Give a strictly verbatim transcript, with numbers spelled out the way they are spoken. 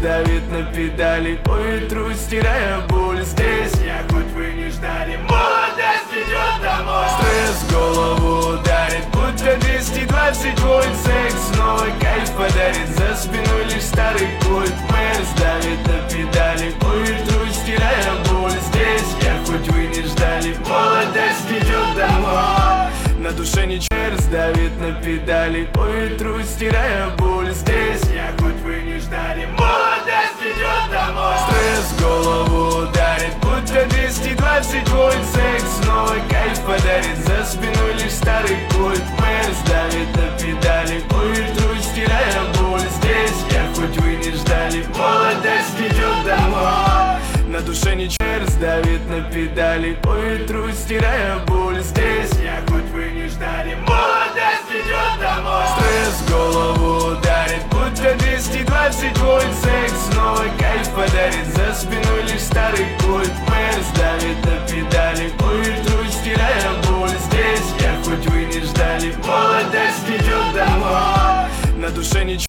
давит на педали по ветру, стирая боль. Здесь я, хоть вы не ждали, молодость идет домой. Стресс голову ударит, будто двести двадцать вольт. Секс новый кайф подарит, за спиной лишь старый кольт. Мерс давит на педали по ветру, стирая боль. Здесь я, хоть вы не ждали, молодость идет домой. На душе ничего, Мерс давит на педали по ветру, стирая боль. Здесь я, хоть вы не ждали, молодость идет домой. Стресс голову ударит, будто двести двадцать вольт. Секс новый кайф подарит, за спиной лишь старый кольт. Мерс давит на педали по ветру, стирая боль. Здесь я, хоть вы не ждали, молодость идет домой. На душе ничего, Мерс давит на педали по ветру, стирая боль. Здесь я, хоть вы не ждали, молодость идет домой. Стресс голову ударит, будто двести двадцать вольт. Секс новый кайф подарит, за спиной лишь старый кольт. Мерс давит на педали по ветру, стирая боль. Здесь я, хоть вы не ждали, молодость идет домой. На душе ничего.